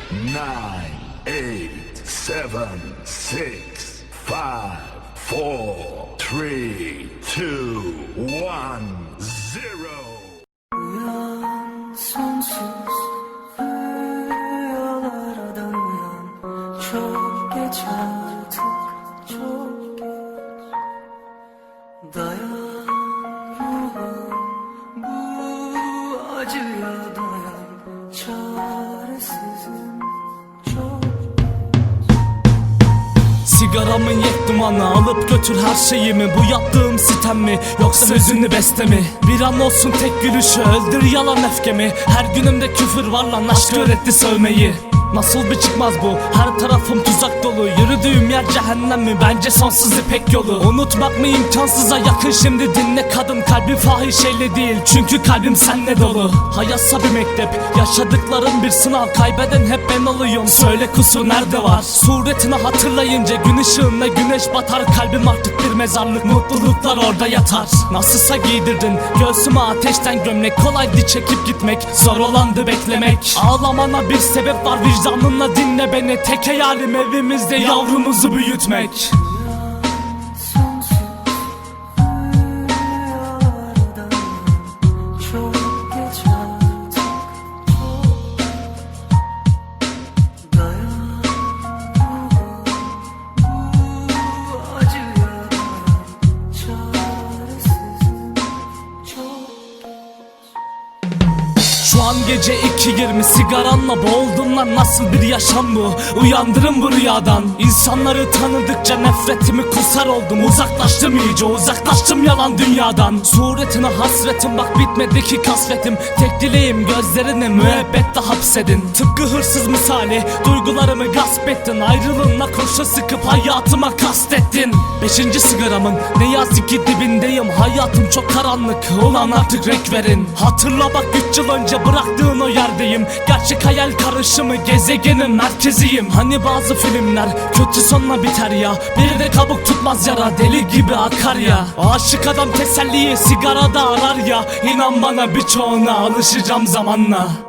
8, 7, 6, 5, 4, 3, 2, 1, 0. Uyan sonsuz rüyalara uyan. Çok geç artık, çok geç. Dayan ruhum, bu acıya dayan. Çaresizim, çok. Sigaramın yek dumanı alıp götür her şeyimi. Bu yaptığım sitem mi yoksa hüzünlü beste mi? Bir an olsun tek gülüşü öldür yalan öfkemi. Her günümde küfür var lan aşk öğretti sevmeyi. Nasıl bir çıkmaz bu, her tarafım tuzak dolu. Yürüdüğüm yer cehennem mi, bence sonsuz ipek yolu. Unutmak mı imkansıza yakın, şimdi dinle kadın. Kalbi fahişeyle değil çünkü kalbim senle dolu. Hayatsa bir mektep, yaşadıklarım bir sınav. Kaybeden hep ben oluyorum, söyle kusur nerede var? Suretini hatırlayınca gün ışığında güneş batar. Kalbim artık bir mezarlık, mutluluklar orada yatar. Nasılsa giydirdin göğsüme ateşten gömlek. Kolaydı çekip gitmek, zor olandı beklemek. Ağlamana bir sebep var, vicdanınla dinle beni. Tek hayalim evimizde yavrumuzu büyütmek. Sonsuz rüyalara uyan. Çok geç artık, çok. Dayan ruhum, bu acıya dayan. Çaresizim, çok. Şu an gece 2:20, sigaranla boğuldum lan, nasıl bir yaşam bu? Uyandırın bu rüyadan. İnsanları tanıdıkça nefretimi kusar oldum. Uzaklaştım iyice, uzaklaştım yalan dünyadan. Suretine hasretim, bak bitmedi ki kasvetim. Tek dileğim gözlerini müebbette hapsedin. Tıpkı hırsız misali duygularımı gasp ettin. Ayrılığınla kurşun sıkıp hayatıma kastettin. 5. sigaramın ne yazık ki dibindeyim. Hayatım çok karanlık, ulan artık renk verin. Hatırla bak 3 yıl önce bıraktığın o yerdeyim. Gerçek hayal karışımı, gezegenin merkeziyim. Hani bazı filmler kötü sonla biter ya. Biri de kabuk tutmaz yara, deli gibi akar ya. Aşık adam teselliyi sigarada arar ya. İnan bana birçoğuna alışacağım zamanla.